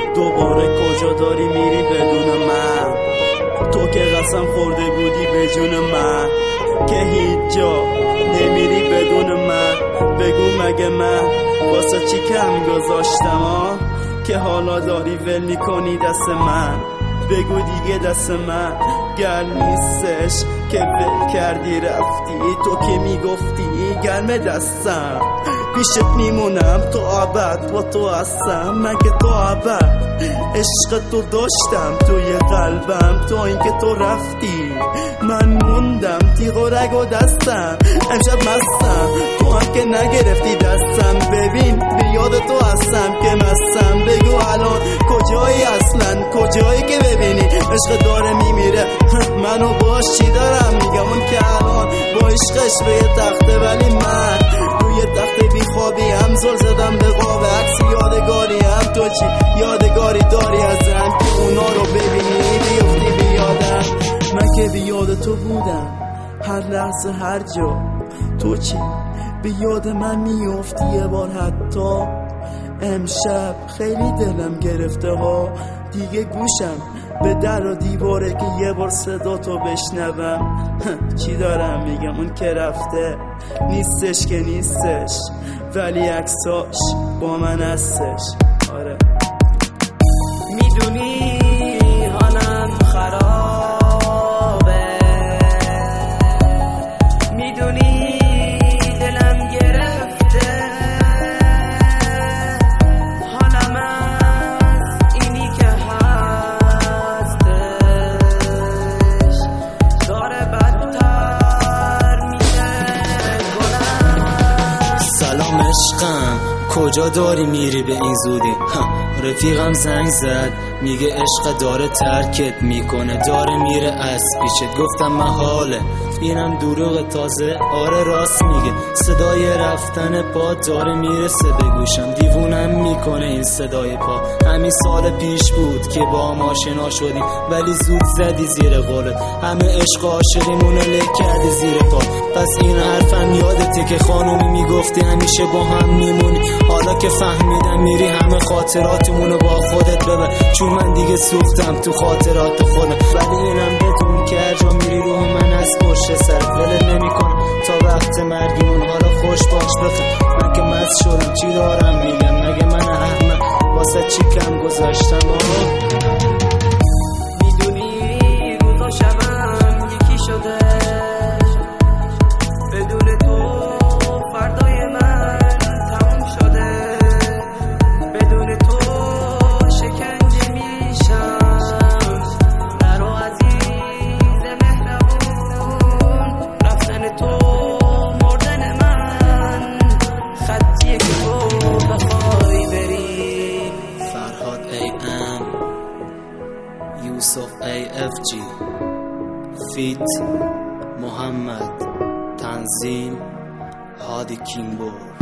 دوباره کجا داری میری بدون من؟ تو که قسم خورده بودی به جون من که هیچ جا نمیری بدون من. بگو مگه من واسه چی کم گذاشتم که حالا داری ول میکنی دست من؟ بگو دیگه دست من گرم نیستش که ول کردی رفتی. تو که میگفتی گرم دستم پیشت میمونم تو ابد با تو هستم. من که تو ابد عشق تو داشتم توی قلبم تا اینکه تو رفتی من موندم تیغ و رگ و دستم. امشب مستم تو هم که نگرفتی دستم. ببین بیاد تو هستم که مستم. بگو الان کجایی اصلا کجایی که ببینی عشق داره میمیره منو باش چی دارم میگم اون که الان با عشقش به تخته ولی من روی تخت بیخوابی هم زل زدم به قاب عکس یادگاری هم. تو چی یادگاری داری ازم که اونا رو ببینی بیفتی بیادم؟ من که بیاد تو بودم هر لحظه هر جا. تو چی بیاد من میفتی یه بار حتی؟ امشب خیلی دلم گرفته ها دیگه گوشم به در و دیواره که یه بار صدا تو بشنوم. چی دارم میگم اون که رفته نیستش که نیستش ولی عکساش با من هستش. آره میدونی حالم خرابه، میدونی دلم گرفته، حالم از اینی که هستش داره بدتر میشه گلم. سلام عشقم کجا داری میری به این زودی؟ رفیقم زنگ زد میگه عشق داره ترکت میکنه داره میره از پیشت. گفتم محاله اینم دروغ تازه آره راست میگه. صدای رفتن پا داره میرسه به گوشم دیوونم میکنه این صدای پا. همین سال پیش بود که با ما آشنا شدیم ولی زود زدی زیر قولت. همه عشق عاشقیمونو لک کردی زیر پا. پس این حرفم یادته که خانومی میگفتی همیشه با هم میمونی. حالا که فهمیدم میری همه خاطراتمونو با خودت ببر چون من دیگه سوختم تو خاطرات خودم. ولی اینم بدون که هر جا میری روح من از پشت سرت ولت نمیکنم تا وقت مرگیمون. حالا خوش باش بخیر من که مست شدم چی دارم میگم مگه من احمق واسه چی کم گذاشتم میدونی روز و شبم یکی شده بدون تو فردای من تموم شده. بدون تو شکنجه میشم نرو عزیز مهربون. رفتن تو مردن من خطیه که تو بخوای بری. فرهاد AM یوسف AFG فیت محمد تنظیم هادی کینگبورد.